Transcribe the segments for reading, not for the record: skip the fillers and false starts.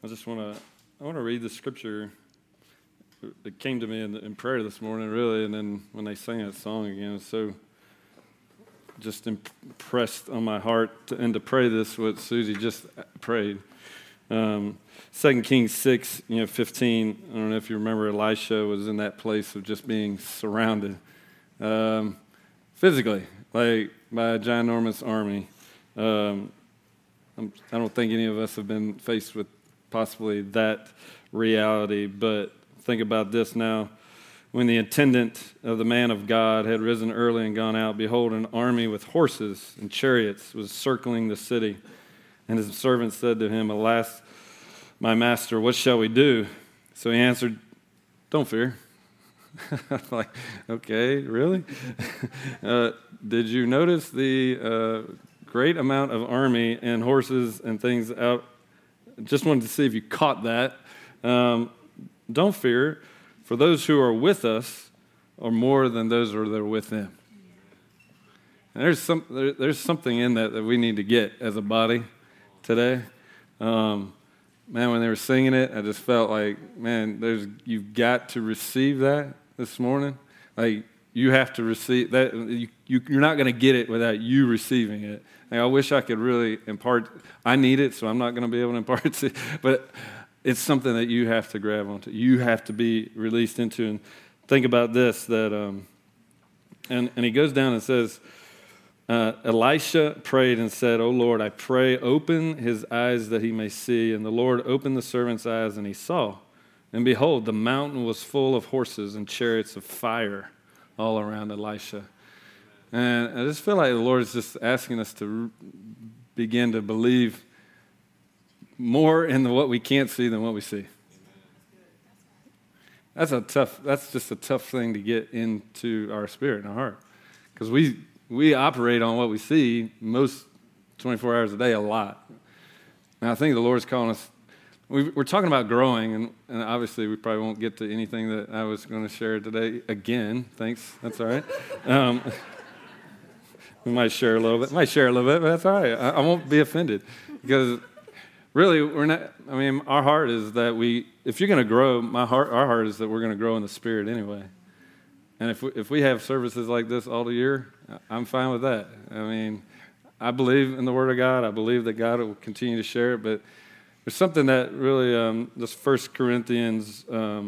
I want to read the scripture that came to me in prayer this morning, really, and then when they sang that song again, it was so just impressed on my heart to pray this, what Susie just prayed. 2 Kings 6, 15, I don't know if you remember, Elisha was in that place of just being surrounded physically, like by a ginormous army. I don't think any of us have been faced with possibly that reality, but think about this now. When the attendant of the man of God had risen early and gone out, behold, an army with horses and chariots was circling the city. And his servant said to him, "Alas, my master, what shall we do?" So he answered, "Don't fear." I'm like, okay, really? Did you notice the great amount of army and horses and things out? Just wanted to see if you caught that. Don't fear, for those who are with us are more than those who are with them. And there's something in that we need to get as a body today. Man, when they were singing it, I just felt like, man, you've got to receive that this morning. Like, you have to receive that. You're not going to get it without you receiving it. Like, I wish I could really impart. I need it, so I'm not going to be able to impart it. But it's something that you have to grab onto. You have to be released into. And think about this, that, and he goes down and says, Elisha prayed and said, "O Lord, I pray, open his eyes that he may see." And the Lord opened the servant's eyes, and he saw. And behold, the mountain was full of horses and chariots of fire all around Elisha. And I just feel like the Lord is just asking us to begin to believe more in what we can't see than what we see. That's just a tough thing to get into our spirit and our heart. Because we operate on what we see most 24 hours a day a lot. And I think the Lord's calling us. We're talking about growing, and obviously we probably won't get to anything that I was going to share today again. Thanks, that's all right. We might share a little bit, but that's all right. I won't be offended, because really we're not. I mean, our heart is that if you're going to grow, our heart is that we're going to grow in the Spirit anyway. And if we have services like this all the year, I'm fine with that. I mean, I believe in the Word of God. I believe that God will continue to share it, but there's something that really, this 1 Corinthians, I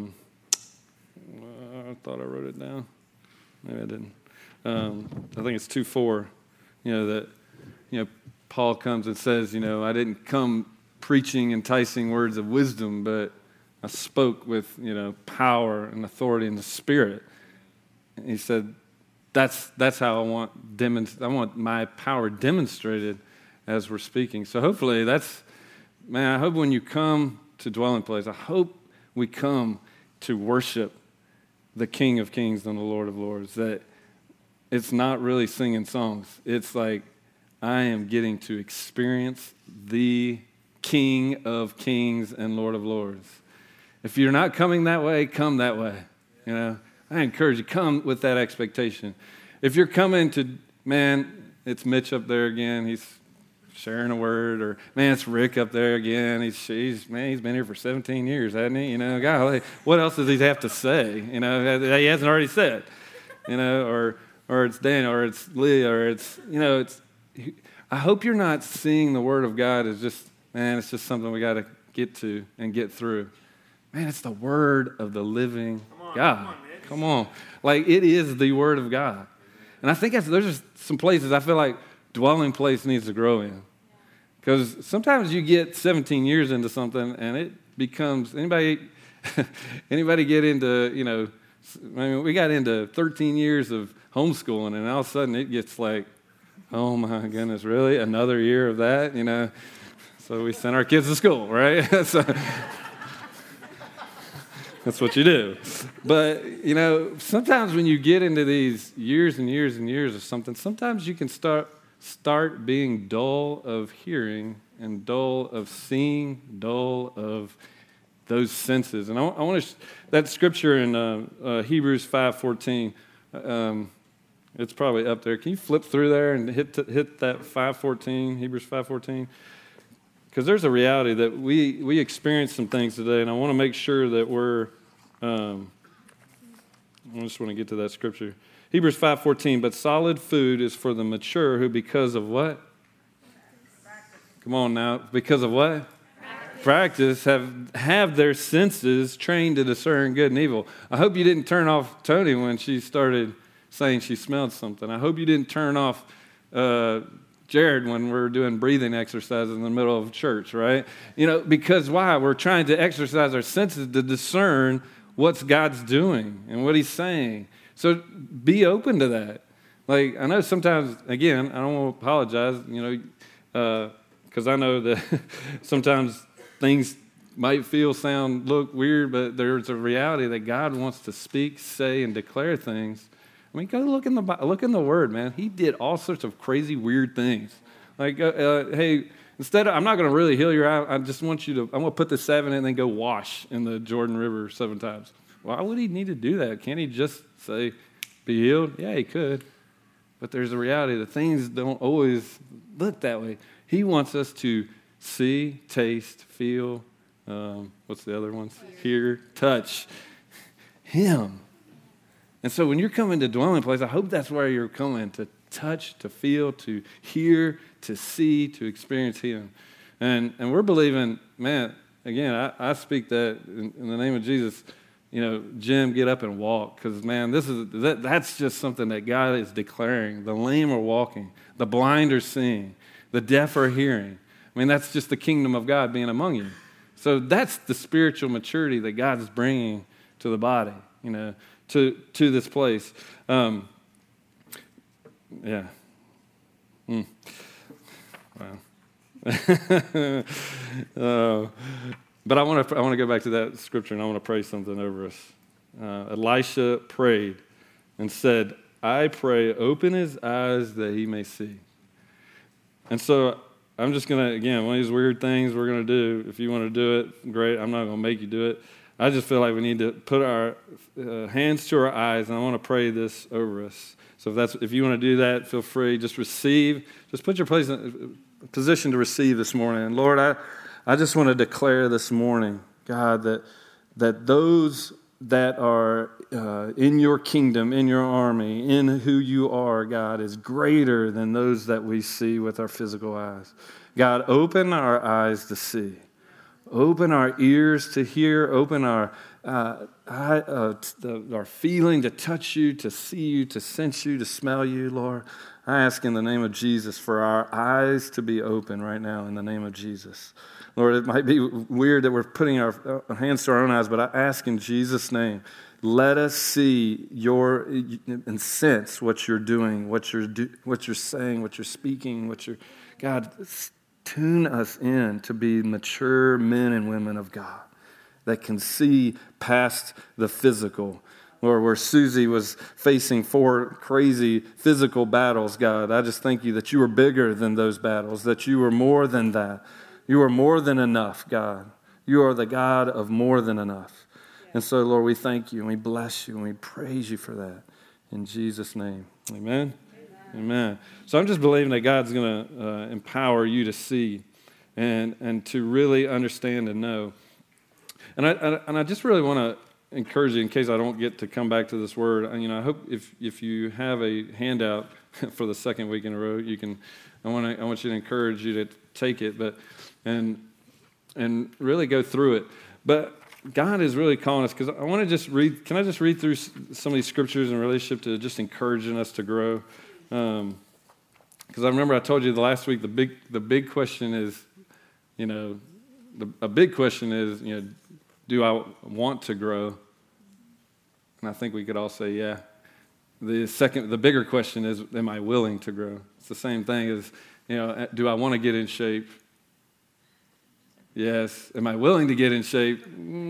thought I wrote it down. Maybe I didn't. I think it's 2:4, that, Paul comes and says, I didn't come preaching enticing words of wisdom, but I spoke with, power and authority in the Spirit. And he said, that's how I want my power demonstrated as we're speaking. So hopefully I hope when you come to Dwelling Place, I hope we come to worship the King of Kings and the Lord of Lords, that it's not really singing songs. It's like I am getting to experience the King of Kings and Lord of Lords. If you're not coming that way, come that way. I encourage you, come with that expectation. If you're coming to, it's Mitch up there again. He's sharing a word, or it's Rick up there again. He's been here for 17 years, hasn't he? Golly, what else does he have to say? That he hasn't already said. Or it's Dan, or it's Lee, or it's. I hope you're not seeing the Word of God as just, it's just something we got to get to and get through. It's the Word of the living God. Come on, like it is the Word of God, and I think there's just some places I feel like Dwelling Place needs to grow in. Because sometimes you get 17 years into something and it becomes, anybody get into, we got into 13 years of homeschooling, and all of a sudden it gets like, oh my goodness, really? Another year of that, So we sent our kids to school, right? So, that's what you do. But, sometimes when you get into these years and years and years of something, sometimes you can start being dull of hearing and dull of seeing, dull of those senses. And I want to that scripture in Hebrews 5:14. It's probably up there. Can you flip through there and hit that 5:14, Hebrews 5:14? because there's a reality that we experience some things today, and I want to make sure that we're, I just want to get to that scripture. Hebrews 5:14, but solid food is for the mature who because of what? Come on now, because of what? Practice have their senses trained to discern good and evil. I hope you didn't turn off Tony when she started saying she smelled something. I hope you didn't turn off Jared when we're doing breathing exercises in the middle of church, right? Because why? We're trying to exercise our senses to discern what's God's doing and what he's saying. So be open to that. Like, I know sometimes, again, I don't want to apologize, because I know that sometimes things might sound, look weird, but there's a reality that God wants to speak, say, and declare things. I mean, go look in the Word, man. He did all sorts of crazy, weird things. Like, hey, I'm not going to really heal your eye. I just want I'm going to put the 7 and then go wash in the Jordan River 7 times. Why would he need to do that? Can't he just say, be healed? Yeah, he could. But there's a reality that things don't always look that way. He wants us to see, taste, feel, what's the other ones? Hear, touch him. And so when you're coming to dwelling place, I hope that's where you're coming, to touch, to feel, to hear, to see, to experience him. And we're believing, man, again, I speak that in the name of Jesus, Jim, get up and walk. Because, man, that's just something that God is declaring. The lame are walking. The blind are seeing. The deaf are hearing. I mean, that's just the kingdom of God being among you. So that's the spiritual maturity that God is bringing to the body, to this place. Yeah. Wow. But I want to go back to that scripture, and I want to pray something over us. Elisha prayed and said, I pray, open his eyes that he may see. And so I'm just going to, again, one of these weird things we're going to do. If you want to do it, great. I'm not going to make you do it. I just feel like we need to put our hands to our eyes, and I want to pray this over us. So if you want to do that, feel free. Just receive. Just put your place in position to receive this morning. And Lord, I just want to declare this morning, God, that those that are in your kingdom, in your army, in who you are, God, is greater than those that we see with our physical eyes. God, open our eyes to see. Open our ears to hear. Open our feeling to touch you, to see you, to sense you, to smell you, Lord. I ask in the name of Jesus for our eyes to be open right now in the name of Jesus. Lord, it might be weird that we're putting our hands to our own eyes, but I ask in Jesus' name, let us see and sense what you're doing, what you're saying, what you're speaking, God, tune us in to be mature men and women of God that can see past the physical. Lord, where Susie was facing 4 crazy physical battles, God, I just thank you that you are bigger than those battles, that you are more than that. You are more than enough, God. You are the God of more than enough. And so, Lord, we thank you and we bless you and we praise you for that. In Jesus' name, amen. Amen. So I'm just believing that God's going to empower you to see and to really understand and know. And I just really want to encourage you, in case I don't get to come back to this word. I hope if you have a handout for the second week in a row, you can. I want you to encourage you to take it, and really go through it. But God is really calling us, because I want to just read. Can I just read through some of these scriptures in relationship to just encouraging us to grow? Because I remember I told you the last week the big question is, a big question is, do I want to grow? And I think we could all say, yeah. The bigger question is, am I willing to grow? It's the same thing as, do I want to get in shape? Yes. Am I willing to get in shape?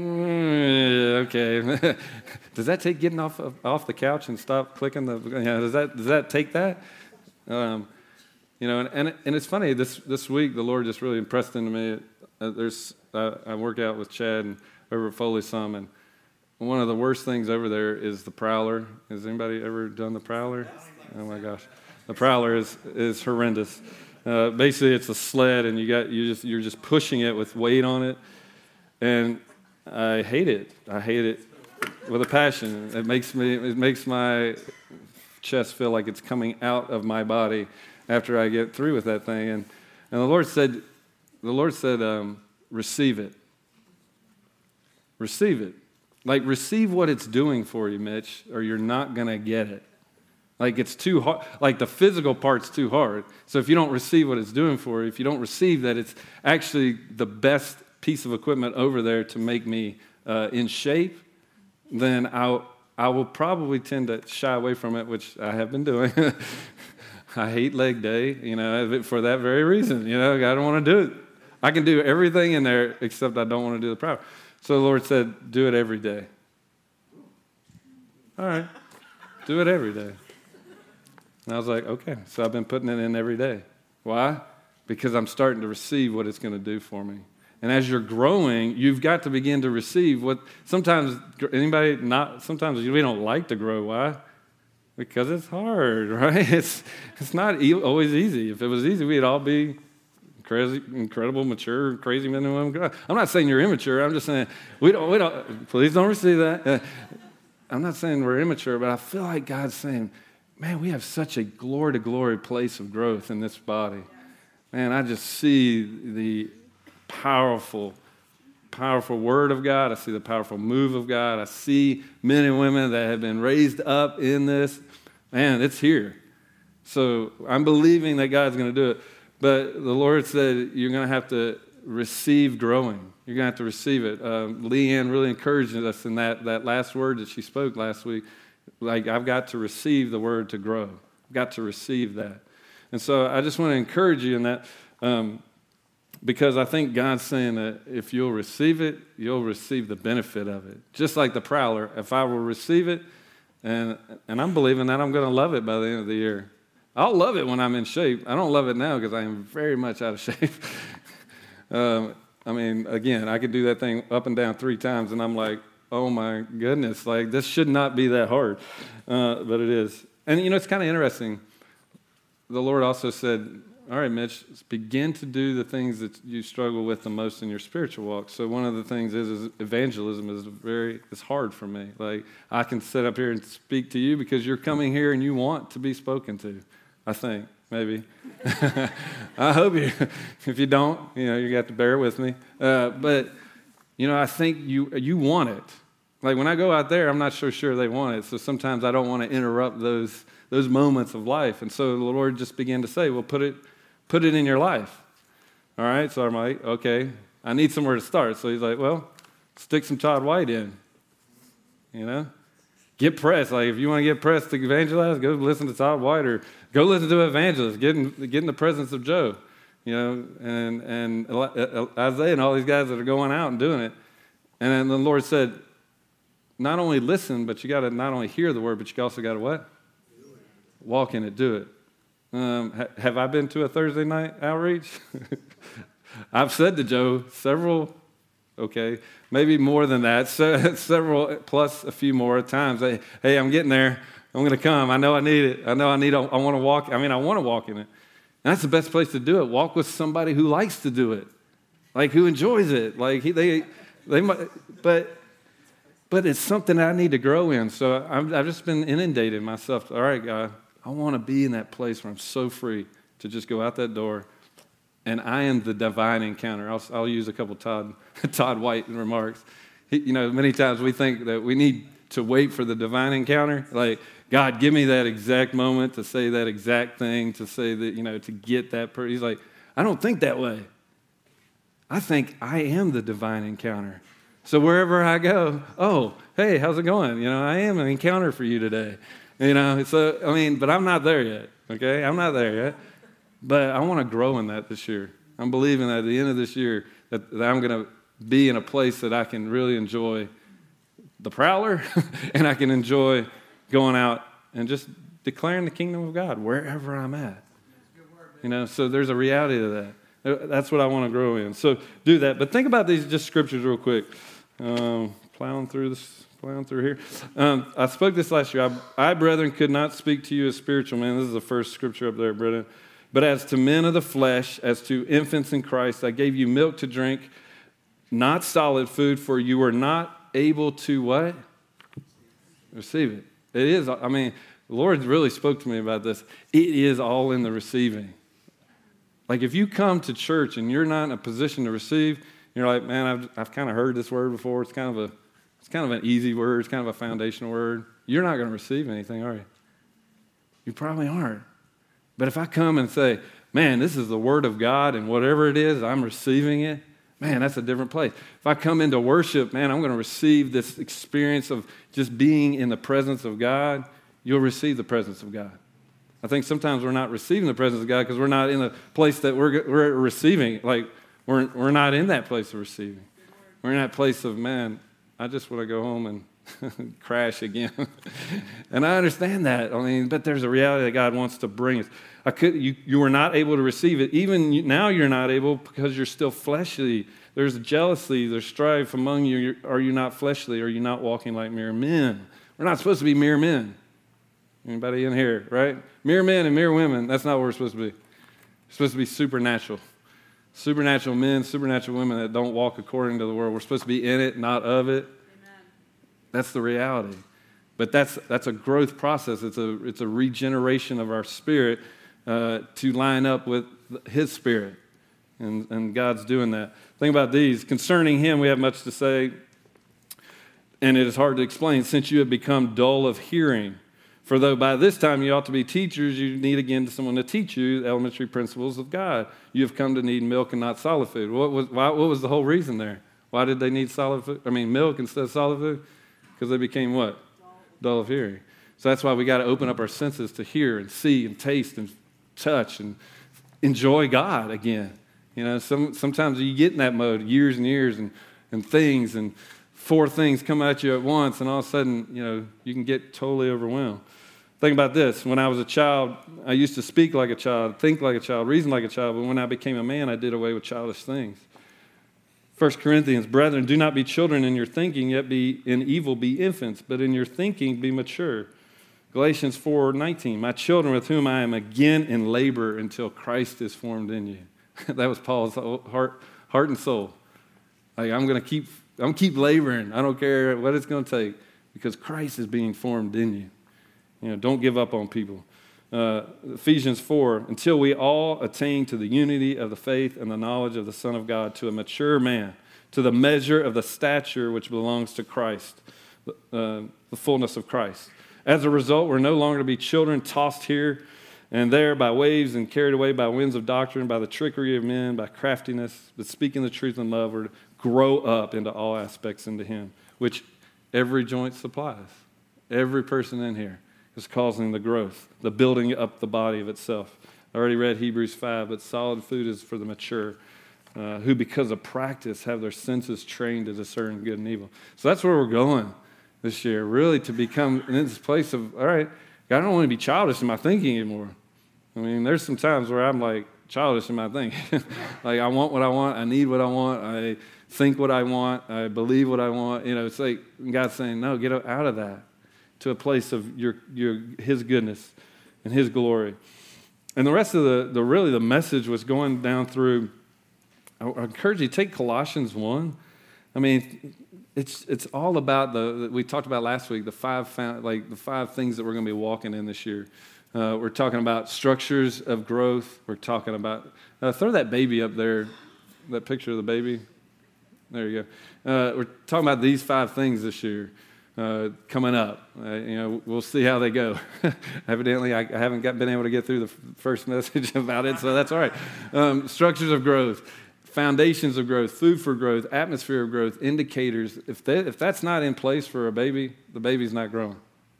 Okay. Does that take getting off the couch and stop clicking does that take that? And it's funny, this week the Lord just really impressed into me. I work out with Chad and over at Foley some, and one of the worst things over there is the Prowler. Has anybody ever done the Prowler? Oh my gosh, the Prowler is horrendous. Basically, it's a sled, and you're just pushing it with weight on it, and I hate it. I hate it with a passion. It makes my chest feel like it's coming out of my body after I get through with that thing. And the Lord said, receive it. Receive it. Like, receive what it's doing for you, Mitch, or you're not going to get it. Like, it's too hard. Like, the physical part's too hard. So if you don't receive what it's doing for you, if you don't receive that it's actually the best piece of equipment over there to make me in shape, then I will probably tend to shy away from it, which I have been doing. I hate leg day, for that very reason. I don't want to do it. I can do everything in there except I don't want to do the power. So the Lord said, do it every day. All right, do it every day. And I was like, okay. So I've been putting it in every day. Why? Because I'm starting to receive what it's going to do for me. And as you're growing, you've got to begin to receive what sometimes we don't like to grow. Why? Because it's hard, right? It's not always easy. If it was easy, we'd all be crazy, incredible, mature, crazy men and women. I'm not saying you're immature. I'm just saying we don't. Please don't receive that. I'm not saying we're immature, but I feel like God's saying, man, we have such a glory to glory place of growth in this body. Man, I just see the powerful word of God. I see the powerful move of God. I see men and women that have been raised up in this. Man, it's here. So I'm believing that God's going to do it. But the Lord said you're going to have to receive growing. You're going to have to receive it. Leanne really encouraged us in that last word that she spoke last week. Like, I've got to receive the word to grow. I've got to receive that. And so I just want to encourage you in that. Because I think God's saying that if you'll receive it, you'll receive the benefit of it. Just like the prowler, if I will receive it, and I'm believing that I'm going to love it by the end of the year. I'll love it when I'm in shape. I don't love it now because I am very much out of shape. Again, I could do that thing up and down 3 times, and I'm like, oh my goodness, like this should not be that hard, but it is. And it's kind of interesting. The Lord also said, all right, Mitch, begin to do the things that you struggle with the most in your spiritual walk. So one of the things is evangelism is hard for me. Like, I can sit up here and speak to you because you're coming here and you want to be spoken to, I think, maybe. I hope you, if you don't, you got to bear with me. But I think you want it. Like, when I go out there, I'm not so sure they want it. So sometimes I don't want to interrupt those moments of life. And so the Lord just began to say, well, put it in your life. All right? So I'm like, okay, I need somewhere to start. So he's like, well, stick some Todd White in. Get pressed. Like, if you want to get pressed to evangelize, go listen to Todd White or go listen to an evangelist. Get in the presence of Joe, and Isaiah and all these guys that are going out and doing it. And then the Lord said, not only listen, but you got to not only hear the word, but you also got to what? Walk in it, do it. Have I been to a Thursday night outreach? I've said to Joe several, maybe more than that, several plus a few more times. Hey, I'm getting there. I'm going to come. I know I need it. I want to walk. I want to walk in it. And that's the best place to do it. Walk with somebody who likes to do it, like who enjoys it. Like they might, but it's something that I need to grow in. So I've just been inundating myself. All right, God. I want to be in that place where I'm so free to just go out that door, and I am the divine encounter. I'll use a couple Todd White remarks. Many times we think that we need to wait for the divine encounter. Like, God, give me that exact moment to say that exact thing, to say that, to get that person. He's like, I don't think that way. I think I am the divine encounter. So wherever I go, oh, hey, how's it going? I am an encounter for you today. But I'm not there yet, okay? I'm not there yet. But I want to grow in that this year. I'm believing that at the end of this year that I'm going to be in a place that I can really enjoy the prowler and I can enjoy going out and just declaring the kingdom of God wherever I'm at. So there's a reality to that. That's what I want to grow in. So do that. But think about these just scriptures real quick. Plowing through here. I spoke this last year. I, brethren, could not speak to you as spiritual men. This is the first scripture up there, Brennan. But as to men of the flesh, as to infants in Christ, I gave you milk to drink, not solid food, for you were not able to what? Receive it. It is, I mean, the Lord really spoke to me about this. It is all in the receiving. Like if you come to church and you're not in a position to receive, you're like, man, I've kind of heard this word before. It's kind of an easy word. It's kind of a foundational word. You're not going to receive anything, are you? You probably aren't. But if I come and say, man, this is the word of God, and whatever it is, I'm receiving it, man, that's a different place. If I come into worship, man, I'm going to receive this experience of just being in the presence of God. You'll receive the presence of God. I think sometimes we're not receiving the presence of God because we're not in a place that we're receiving. Like, we're not in that place of receiving. We're in that place of, man, I just want to go home and crash again. And I understand that. I mean, but there's a reality that God wants to bring us. You were not able to receive it. Even now you're not able because you're still fleshly. There's jealousy, there's strife among you. Are you not fleshly? Are you not walking like mere men? We're not supposed to be mere men. Anybody in here, right? Mere men and mere women, that's not what we're supposed to be. We're supposed to be supernatural. Supernatural men, supernatural women that don't walk according to the world. We're supposed to be in it, not of it. Amen. That's the reality. But that's a growth process. It's a regeneration of our spirit to line up with His Spirit. And God's doing that. Think about these. Concerning Him, we have much to say, and it is hard to explain, since you have become dull of hearing. For though by this time you ought to be teachers, you need again someone to teach you the elementary principles of God. You have come to need milk and not solid food. What was the whole reason there? Why did they need milk instead of solid food? Because they became what? Dull of hearing. So that's why we got to open up our senses to hear and see and taste and touch and enjoy God again. You know, sometimes you get in that mode, years and years and things, and 4 things come at you at once, and all of a sudden, you know, you can get totally overwhelmed. Think about this. When I was a child, I used to speak like a child, think like a child, reason like a child, but when I became a man, I did away with childish things. 1 Corinthians, brethren, do not be children in your thinking, yet be in evil be infants, but in your thinking be mature. Galatians 4:19, my children with whom I am again in labor until Christ is formed in you. That was Paul's heart and soul. Like, I'm going to keep laboring. I don't care what it's going to take because Christ is being formed in you. You know, don't give up on people. Ephesians 4, until we all attain to the unity of the faith and the knowledge of the Son of God, to a mature man, to the measure of the stature which belongs to Christ, the fullness of Christ. As a result, we're no longer to be children tossed here and there by waves and carried away by winds of doctrine, by the trickery of men, by craftiness, but speaking the truth in love, we're to grow up into all aspects into Him, which every joint supplies. Every person in here is causing the growth, the building up the body of itself. I already read Hebrews 5, but solid food is for the mature, who because of practice have their senses trained to discern good and evil. So that's where we're going this year, really to become in this place of, all right, God, I don't want to be childish in my thinking anymore. I mean, there's some times where I'm like childish in my thinking. Like, I want what I want, I need what I want, I think what I want, I believe what I want. You know, it's like God's saying, no, get out of that to a place of His goodness and His glory. And the rest of the message was going down through, I encourage you to take Colossians 1. I mean, it's all about we talked about last week, the five things that we're going to be walking in this year. We're talking about structures of growth. We're talking about, throw that baby up there, that picture of the baby. There you go. We're talking about these 5 things this year coming up. We'll see how they go. Evidently, I haven't been able to get through the first message about it, so that's all right. Structures of growth, foundations of growth, food for growth, atmosphere of growth, indicators. If that's not in place for a baby, the baby's not growing.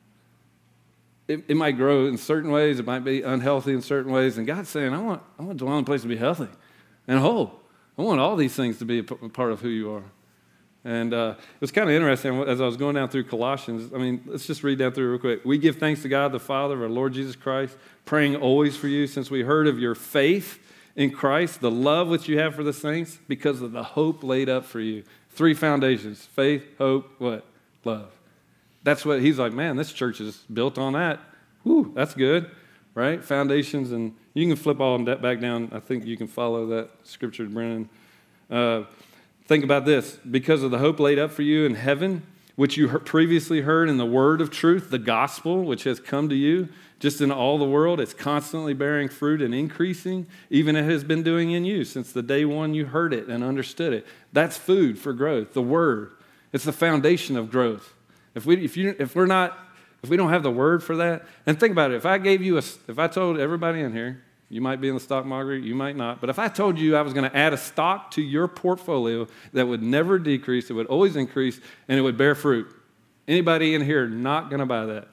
It might grow in certain ways. It might be unhealthy in certain ways. And God's saying, I want to dwell in a place to be healthy and whole. I want all these things to be a part of who you are. And it was kind of interesting as I was going down through Colossians. I mean, let's just read down through real quick. We give thanks to God, the Father of our Lord Jesus Christ, praying always for you, since we heard of your faith in Christ, the love which you have for the saints, because of the hope laid up for you. 3 foundations: faith, hope, what? Love. That's what he's like, man, this church is built on that. Whew, that's good, right? Foundations and You can flip all that back down. I think you can follow that scripture, Brennan. Think about this. Because of the hope laid up for you in heaven, which you previously heard in the word of truth, the gospel, which has come to you, just in all the world, it's constantly bearing fruit and increasing, even it has been doing in you since the day one you heard it and understood it. That's food for growth, the word. It's the foundation of growth. If we don't have the word for that, and think about it, if I told everybody in here, you might be in the stock market, you might not, but if I told you I was going to add a stock to your portfolio that would never decrease, it would always increase, and it would bear fruit, anybody in here not going to buy that?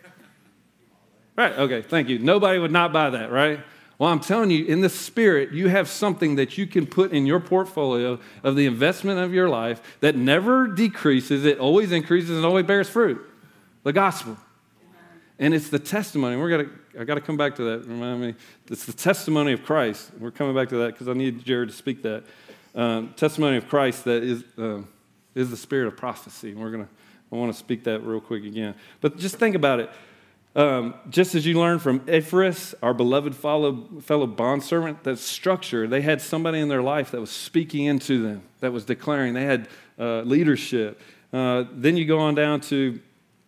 Right, okay, thank you. Nobody would not buy that, right? Well, I'm telling you, in the Spirit, you have something that you can put in your portfolio of the investment of your life that never decreases, it always increases and always bears fruit. The gospel. And it's the testimony. I got to come back to that. Remind me. It's the testimony of Christ. We're coming back to that because I need Jared to speak that. Testimony of Christ that is the spirit of prophecy. I want to speak that real quick again. But just think about it. Just as you learned from Ephraim, our beloved fellow bondservant, that structure, they had somebody in their life that was speaking into them, that was declaring. They had leadership. Then you go on down to,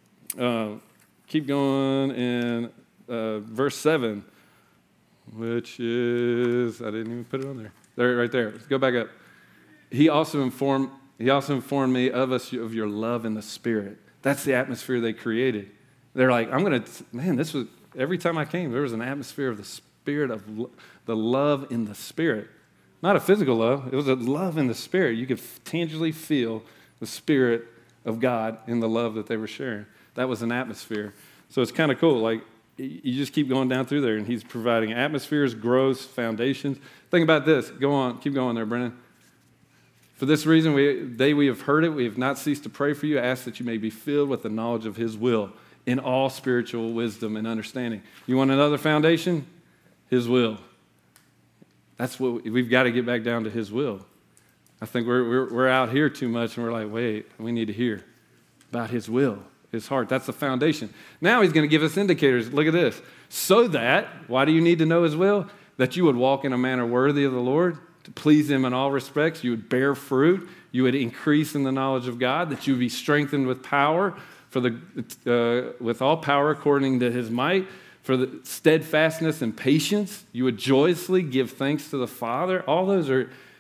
keep going in verse 7, which is, I didn't even put it on there. There, right there. Let's go back up. He also informed me of your love in the Spirit. That's the atmosphere they created. They're like, this was, every time I came, there was an atmosphere of the Spirit, of the love in the Spirit. Not a physical love, it was a love in the Spirit. You could tangibly feel the Spirit of God in the love that they were sharing. That was an atmosphere. So it's kind of cool. Like, you just keep going down through there, and he's providing atmospheres, growths, foundations. Think about this. Go on. Keep going there, Brennan. For this reason, we have heard it. We have not ceased to pray for you. I ask that you may be filled with the knowledge of his will in all spiritual wisdom and understanding. You want another foundation? His will. That's what we've got to get back down to his will. I think we're out here too much, and we're like, wait, we need to hear about his will, his heart. That's the foundation. Now he's going to give us indicators. Look at this. So that, why do you need to know his will? That you would walk in a manner worthy of the Lord, to please him in all respects. You would bear fruit. You would increase in the knowledge of God, that you would be strengthened with power, with all power according to his might, for the steadfastness and patience. You would joyously give thanks to the Father. All those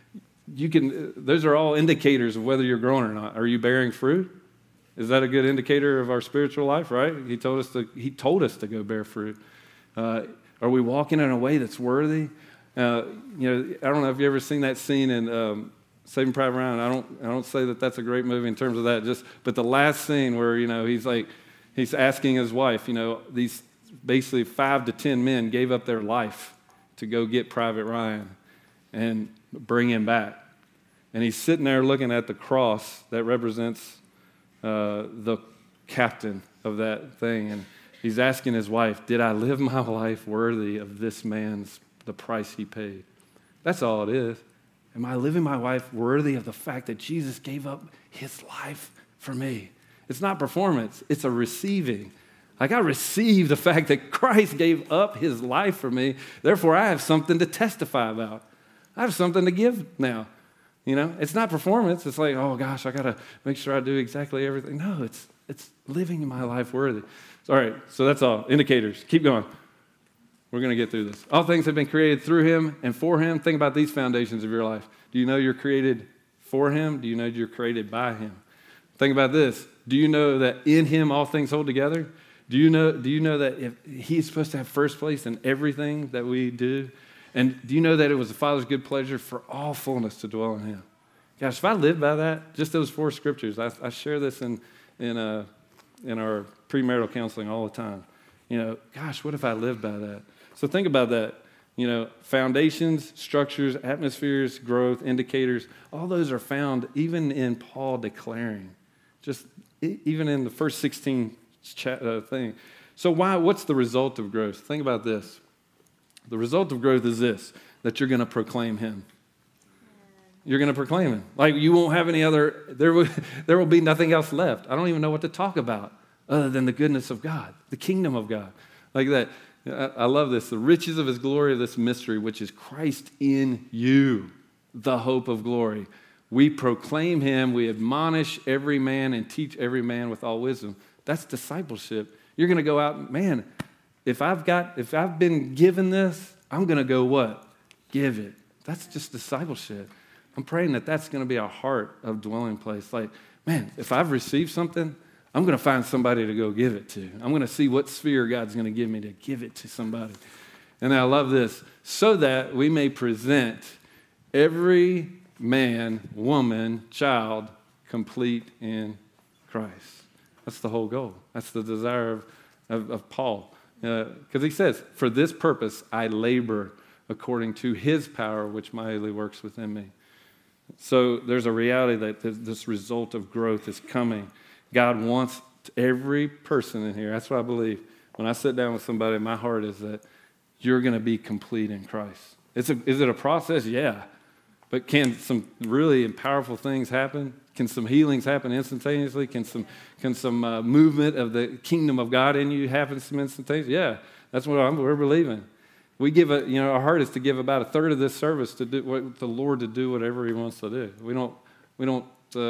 are all indicators of whether you're growing or not. Are you bearing fruit? Is that a good indicator of our spiritual life, right? He told us to go bear fruit. Are we walking in a way that's worthy? I don't know if you've ever seen that scene in Saving Private Ryan. I don't say that that's a great movie in terms of that. But the last scene where he's asking his wife. These basically 5 to 10 men gave up their life to go get Private Ryan and bring him back. And he's sitting there looking at the cross that represents the captain of that thing, and he's asking his wife, "Did I live my life worthy of this man's the price he paid?" That's all it is. Am I living my life worthy of the fact that Jesus gave up his life for me? It's not performance, it's a receiving. Like, I receive the fact that Christ gave up his life for me, therefore I have something to testify about. I have something to give now. It's not performance. It's like, oh gosh, I got to make sure I do exactly everything. No, it's living my life worthy. All right, so that's all. Indicators. Keep going. We're going to get through this. All things have been created through him and for him. Think about these foundations of your life. Do you know you're created for him? Do you know you're created by him? Think about this. Do you know that in him all things hold together? Do you know that if he's supposed to have first place in everything that we do? And do you know that it was the Father's good pleasure for all fullness to dwell in him? Gosh, if I lived by that, just those 4 scriptures, I share this in our premarital counseling all the time. Gosh, what if I lived by that? So think about that. Foundations, structures, atmospheres, growth, indicators, all those are found even in Paul declaring, just even in the first 16 thing. So what's the result of growth? Think about this. The result of growth is this, that you're going to proclaim him. You're going to proclaim him. Like, you won't have any other, there will be nothing else left. I don't even know what to talk about other than the goodness of God, the kingdom of God. Like that. I love this. The riches of his glory of this mystery, which is Christ in you, the hope of glory. We proclaim him, we admonish every man and teach every man with all wisdom. That's discipleship. You're going to go out, man, if I've been given this, I'm going to go what? Give it. That's just discipleship. I'm praying that that's going to be our heart of dwelling place. Like, man, if I've received something, I'm going to find somebody to go give it to. I'm going to see what sphere God's going to give me to give it to somebody. And I love this. So that we may present every man, woman, child, complete in Christ. That's the whole goal. That's the desire of Paul. Because he says, for this purpose I labor according to his power, which mightily works within me. So there's a reality that this result of growth is coming. God wants every person in here. That's what I believe. When I sit down with somebody, my heart is that you're going to be complete in Christ. Is it a process? Yeah. But can some really powerful things happen? Can some healings happen instantaneously? Can some movement of the kingdom of God in you happen some instantaneously? Yeah, that's what we're believing. We give our heart is to give about a third of this service to do what the Lord to do whatever He wants to do. We don't.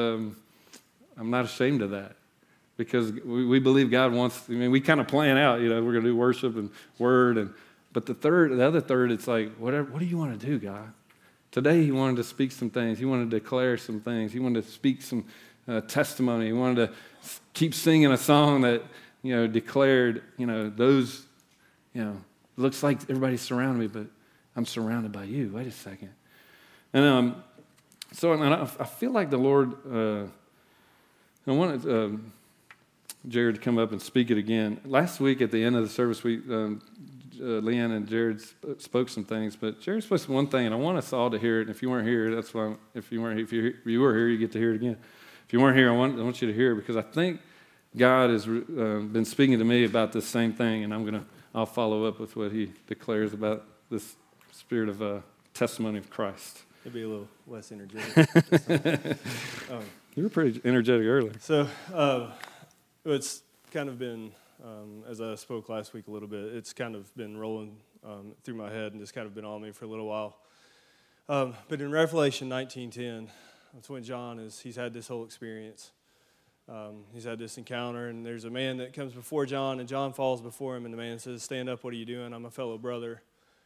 I'm not ashamed of that because we believe God wants. We kind of plan out. We're going to do worship and word but the other third, it's like whatever. What do you want to do, God? Today He wanted to speak some things. He wanted to declare some things. He wanted to speak some testimony. He wanted to keep singing a song that declared those looks like everybody's surrounding me, but I'm surrounded by you. Wait a second. And I feel like the Lord. I wanted Jared to come up and speak it again. Last week at the end of the service, Leanne and Jared spoke some things, but Jared spoke one thing, and I want us all to hear it. And if you weren't here, that's why. If you were here, you get to hear it again. If you weren't here, I want you to hear it because I think God has been speaking to me about this same thing, and I'll follow up with what He declares about this spirit of testimony of Christ. It'll be a little less energetic. You were pretty energetic earlier. So it's kind of been, as I spoke last week a little bit, it's kind of been rolling through my head and just kind of been on me for a little while. But in Revelation 19:10, that's when he's had this whole experience. He's had this encounter, and there's a man that comes before John, and John falls before him, and the man says, "Stand up, what are you doing? I'm a fellow brother."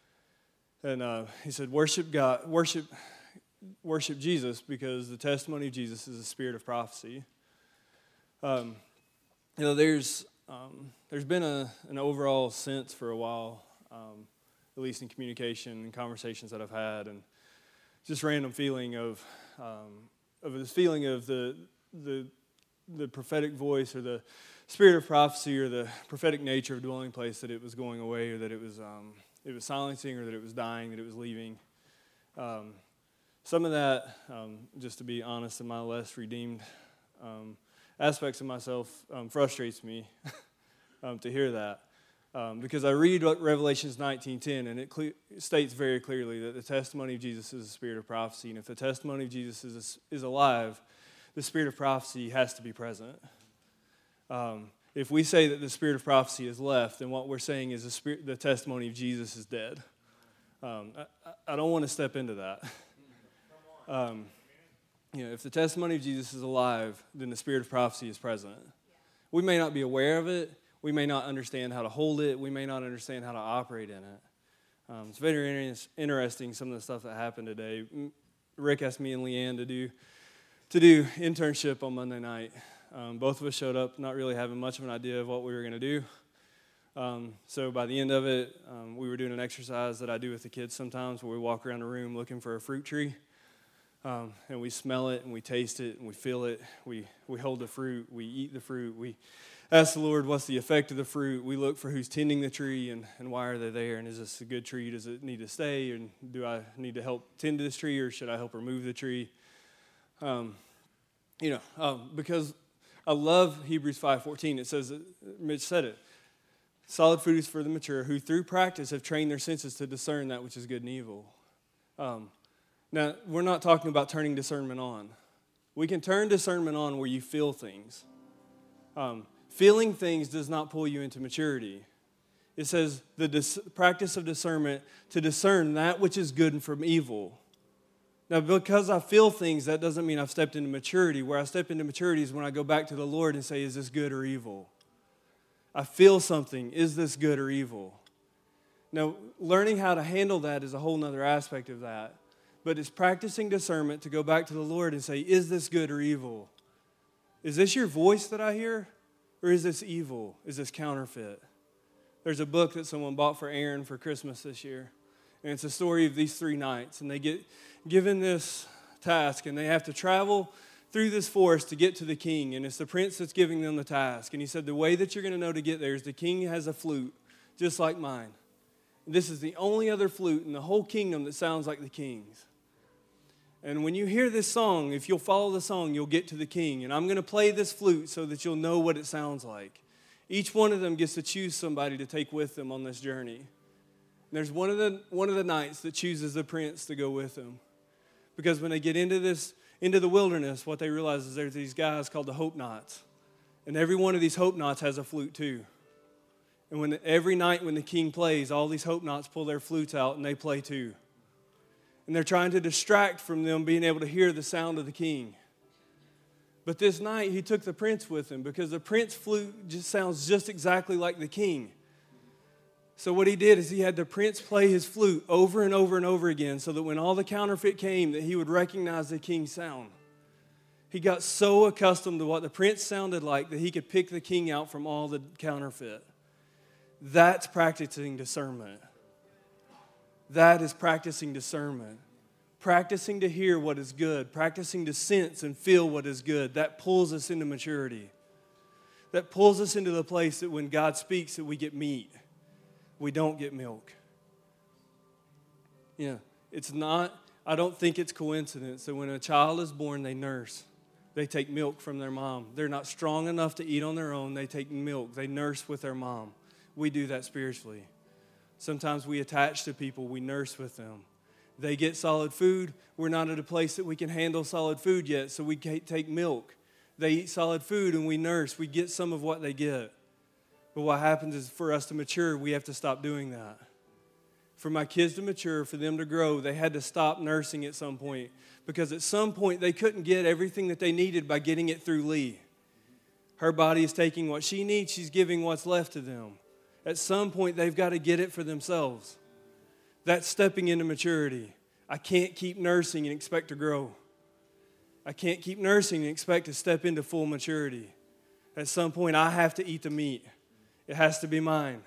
And he said, "Worship God, worship Jesus, because the testimony of Jesus is a spirit of prophecy." There's been an overall sense for a while, at least in communication and conversations that I've had, and just random feeling of this feeling of the prophetic voice or the spirit of prophecy or the prophetic nature of dwelling place, that it was going away, or that it was silencing, or that it was dying, that it was leaving. Some of that, just to be honest, in my less redeemed aspects of myself, frustrates me to hear that. Because I read Revelations 19:10, and it states very clearly that the testimony of Jesus is the spirit of prophecy. And if the testimony of Jesus is alive, the spirit of prophecy has to be present. If we say that the spirit of prophecy is left, then what we're saying is the testimony of Jesus is dead. I don't want to step into that. If the testimony of Jesus is alive, then the spirit of prophecy is present. We may not be aware of it. We may not understand how to hold it. We may not understand how to operate in it. It's very interesting, some of the stuff that happened today. Rick asked me and Leanne to do internship on Monday night. Both of us showed up not really having much of an idea of what we were going to do. So by the end of it, we were doing an exercise that I do with the kids sometimes where we walk around the room looking for a fruit tree. And we smell it, and we taste it, and we feel it. We hold the fruit. We eat the fruit. We ask the Lord, what's the effect of the fruit? We look for who's tending the tree, and why are they there? And is this a good tree? Does it need to stay? And do I need to help tend to this tree, or should I help remove the tree? Because I love Hebrews 5:14. It says, Mitch said it, solid food is for the mature, who through practice have trained their senses to discern that which is good and evil. Now, we're not talking about turning discernment on. We can turn discernment on where you feel things. Feeling things does not pull you into maturity. It says the practice of discernment to discern that which is good from evil. Now, because I feel things, that doesn't mean I've stepped into maturity. Where I step into maturity is when I go back to the Lord and say, is this good or evil? I feel something. Is this good or evil? Now, learning how to handle that is a whole other aspect of that. But it's practicing discernment to go back to the Lord and say, is this good or evil? Is this your voice that I hear? Or is this evil? Is this counterfeit? There's a book that someone bought for Aaron for Christmas this year. And it's a story of these 3 knights. And they get given this task, and they have to travel through this forest to get to the king. And it's the prince that's giving them the task. And he said, the way that you're going to know to get there is the king has a flute, just like mine. And this is the only other flute in the whole kingdom that sounds like the king's. And when you hear this song, if you'll follow the song, you'll get to the king. And I'm going to play this flute so that you'll know what it sounds like. Each one of them gets to choose somebody to take with them on this journey. And there's one of the knights that chooses the prince to go with them. Because when they get into the wilderness, what they realize is there's these guys called the Hope Knots. And every one of these Hope Knots has a flute too. And every night when the king plays, all these Hope Knots pull their flutes out and they play too. And they're trying to distract from them being able to hear the sound of the king. But this night, he took the prince with him because the prince flute just sounds just exactly like the king. So what he did is he had the prince play his flute over and over and over again so that when all the counterfeit came, that he would recognize the king's sound. He got so accustomed to what the prince sounded like that he could pick the king out from all the counterfeit. That's practicing discernment. That is practicing discernment. Practicing to hear what is good. Practicing to sense and feel what is good. That pulls us into maturity. That pulls us into the place that when God speaks that we get meat. We don't get milk. Yeah, I don't think it's coincidence that when a child is born, they nurse. They take milk from their mom. They're not strong enough to eat on their own. They take milk. They nurse with their mom. We do that spiritually. Sometimes we attach to people, we nurse with them. They get solid food. We're not at a place that we can handle solid food yet, so we take milk. They eat solid food and we nurse. We get some of what they get. But what happens is for us to mature, we have to stop doing that. For my kids to mature, for them to grow, they had to stop nursing at some point. Because at some point, they couldn't get everything that they needed by getting it through Lee. Her body is taking what she needs. She's giving what's left to them. At some point, they've got to get it for themselves. That's stepping into maturity. I can't keep nursing and expect to grow. I can't keep nursing and expect to step into full maturity. At some point, I have to eat the meat. It has to be mine.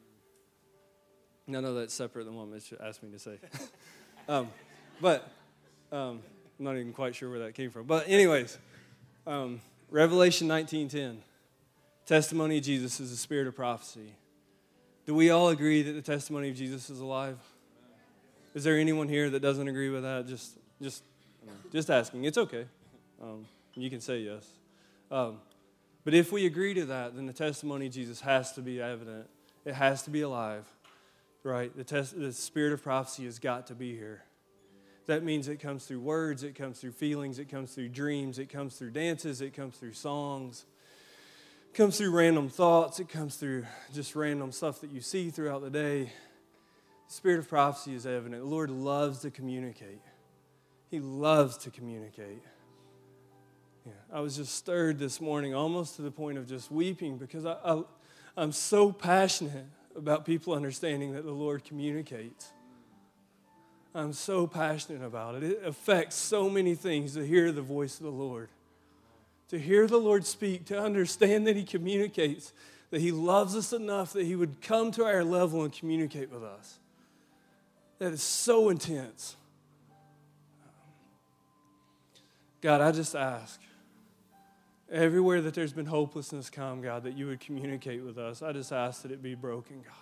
No, that's separate than what Mitch asked me to say. I'm not even quite sure where that came from. But anyways, Revelation 19:10, testimony of Jesus is the spirit of prophecy. Do we all agree that the testimony of Jesus is alive? Is there anyone here that doesn't agree with that? Just asking. It's okay. You can say yes. But if we agree to that, then the testimony of Jesus has to be evident. It has to be alive, right? The spirit of prophecy has got to be here. That means it comes through words, it comes through feelings, it comes through dreams, it comes through dances, it comes through songs. It comes through random thoughts. It comes through just random stuff that you see throughout the day. The spirit of prophecy is evident. The Lord loves to communicate. He loves to communicate. Yeah, I was just stirred this morning, almost to the point of just weeping, because I'm so passionate about people understanding that the Lord communicates. I'm so passionate about it. It affects so many things to hear the voice of the Lord. To hear the Lord speak, to understand that He communicates, that He loves us enough that He would come to our level and communicate with us. That is so intense. God, I just ask, everywhere that there's been hopelessness come, God, that You would communicate with us. I just ask that it be broken, God.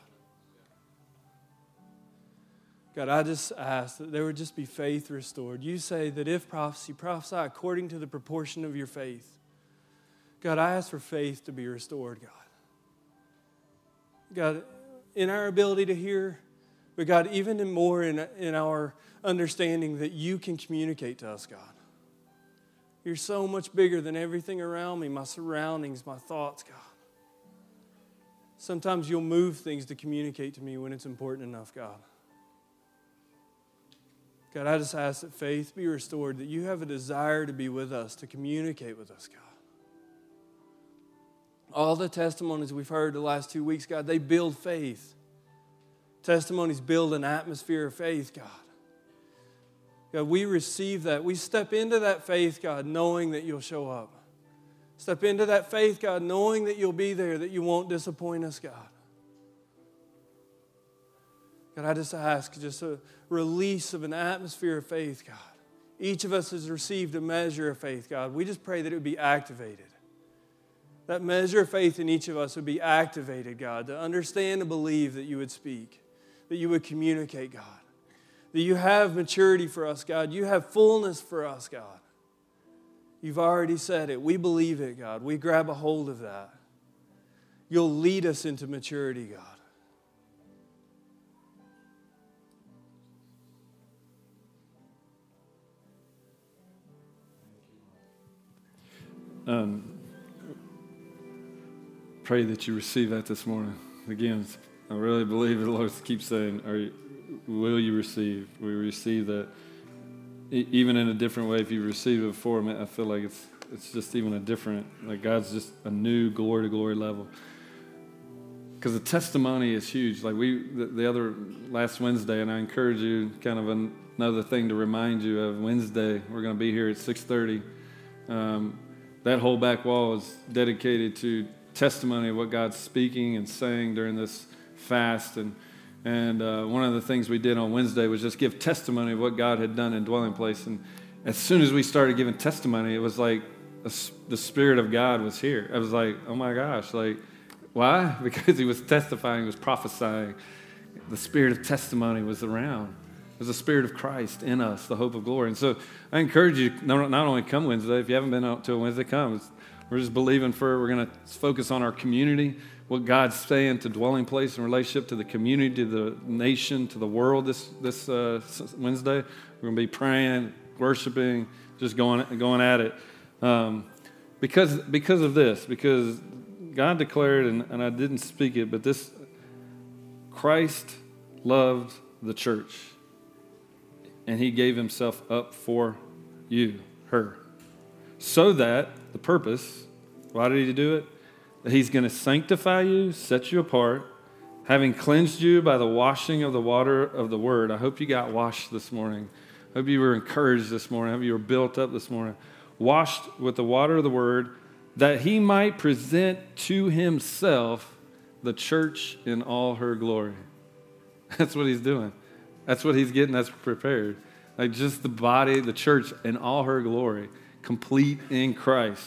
God, I just ask that there would just be faith restored. You say that if prophesy according to the proportion of your faith. God, I ask for faith to be restored, God. God, in our ability to hear, but God, even more in our understanding that You can communicate to us, God. You're so much bigger than everything around me, my surroundings, my thoughts, God. Sometimes you'll move things to communicate to me when it's important enough, God. God, I just ask that faith be restored, that you have a desire to be with us, to communicate with us, God. All the testimonies we've heard the last 2 weeks, God, they build faith. Testimonies build an atmosphere of faith, God. God, we receive that. We step into that faith, God, knowing that you'll show up. Step into that faith, God, knowing that you'll be there, that you won't disappoint us, God. God, I just ask just a release of an atmosphere of faith, God. Each of us has received a measure of faith, God. We just pray that it would be activated. That measure of faith in each of us would be activated, God, to understand and believe that you would speak, that you would communicate, God, that you have maturity for us, God. You have fullness for us, God. You've already said it. We believe it, God. We grab a hold of that. You'll lead us into maturity, God. Pray that you receive that this morning. Again, I really believe the Lord keeps saying, will you receive? Will you receive that? Even in a different way, if you received it before, I feel like it's just even a different, like God's just a new glory to glory level. Because the testimony is huge. Like the other last Wednesday, and I encourage you, kind of another thing to remind you of Wednesday, we're going to be here at 6:30. That whole back wall is dedicated to testimony of what God's speaking and saying during this fast. And one of the things we did on Wednesday was just give testimony of what God had done in Dwelling Place. And as soon as we started giving testimony, it was like the Spirit of God was here. I was like, oh my gosh, like, why? Because he was testifying, he was prophesying. The Spirit of testimony was around. There's the Spirit of Christ in us, the hope of glory. And so I encourage you, not only come Wednesday, if you haven't been out to a Wednesday, come. We're just believing we're going to focus on our community, what God's saying to Dwelling Place in relationship to the community, to the nation, to the world this Wednesday. We're going to be praying, worshiping, just going at it. Because of this, because God declared, and I didn't speak it, but this, Christ loved the church. And he gave himself up for you, her. So that, the purpose, why did he do it? That he's going to sanctify you, set you apart, having cleansed you by the washing of the water of the word. I hope you got washed this morning. I hope you were encouraged this morning. I hope you were built up this morning. Washed with the water of the word, that he might present to himself the church in all her glory. That's what he's doing. That's what he's getting us prepared. Like just the body, the church in all her glory, complete in Christ.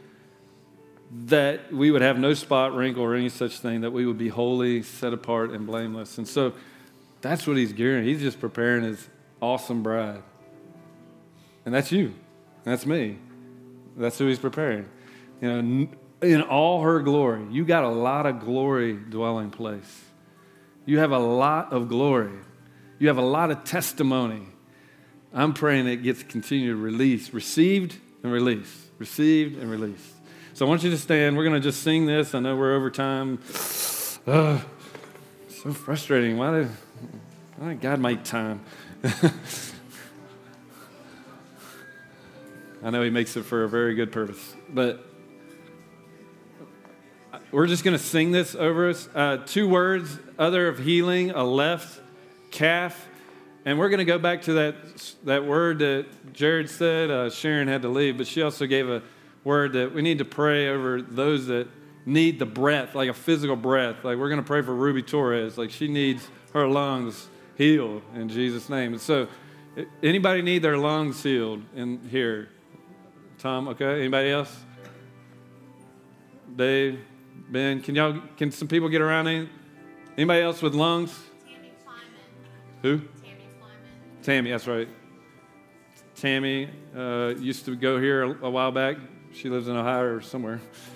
That we would have no spot, wrinkle, or any such thing, that we would be holy, set apart, and blameless. And so that's what he's gearing. He's just preparing his awesome bride. And that's you. That's me. That's who he's preparing. You know, in all her glory. You got a lot of glory, Dwelling Place. You have a lot of glory. You have a lot of testimony. I'm praying it gets continued release, received and released, received and released. So I want you to stand. We're going to just sing this. I know we're over time. So frustrating. Why did God make time? I know he makes it for a very good purpose. But we're just going to sing this over us. 2 words, other of healing, a left calf. And we're going to go back to that word that Jared said. Sharon had to leave, but she also gave a word that we need to pray over those that need the breath, like a physical breath. Like we're going to pray for Ruby Torres. Like she needs her lungs healed in Jesus' name. And so anybody need their lungs healed in here? Tom, okay? Anybody else? Dave, Ben, can some people get around? Anybody else with lungs? Tammy Kleiman. Who? Tammy Kleiman. Tammy, that's right. Tammy used to go here a while back. She lives in Ohio or somewhere.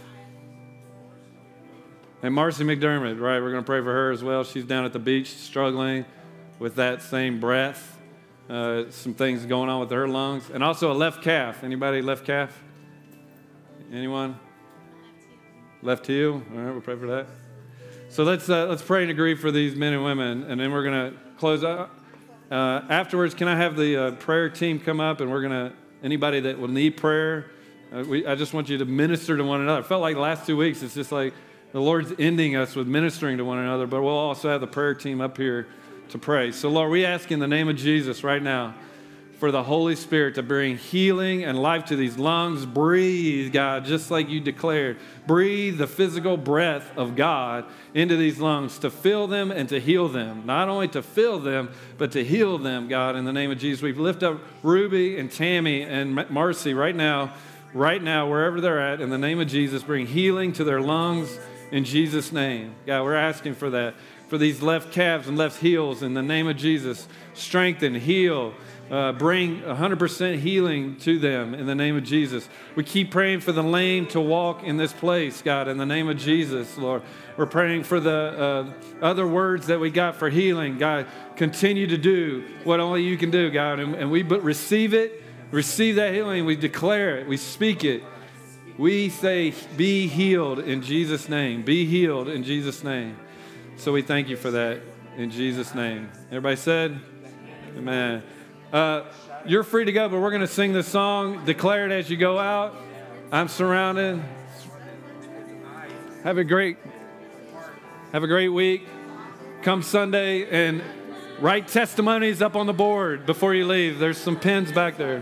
And Marcy McDermott, right, we're going to pray for her as well. She's down at the beach struggling with that same breath. Some things going on with her lungs. And also a left calf. Anybody left calf? Anyone? Left heel. All right, we'll pray for that. So let's pray and agree for these men and women, and then we're going to close out. Afterwards, can I have the prayer team come up, and anybody that will need prayer, I just want you to minister to one another. It felt like the last 2 weeks, it's just like the Lord's ending us with ministering to one another, but we'll also have the prayer team up here to pray. So Lord, we ask in the name of Jesus right now for the Holy Spirit to bring healing and life to these lungs. Breathe, God, just like you declared. Breathe the physical breath of God into these lungs to fill them and to heal them. Not only to fill them, but to heal them, God, in the name of Jesus. We lift up Ruby and Tammy and Marcy right now, wherever they're at, in the name of Jesus. Bring healing to their lungs in Jesus' name. God, we're asking for that, for these left calves and left heels, in the name of Jesus. Strengthen, heal, bring 100% healing to them in the name of Jesus. We keep praying for the lame to walk in this place, God, in the name of Jesus, Lord. We're praying for the other words that we got for healing. God, continue to do what only you can do, God, and we receive it, receive that healing. We declare it, we speak it. We say, be healed in Jesus' name. Be healed in Jesus' name. So we thank you for that in Jesus' name. Everybody said? Amen. You're free to go, but we're going to sing this song. Declare it as you go out. I'm surrounded. Have a great week. Come Sunday and write testimonies up on the board before you leave. There's some pens back there.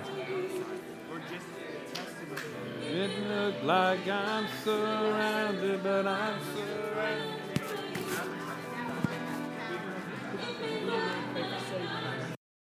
It looks like I'm surrounded, but I'm surrounded.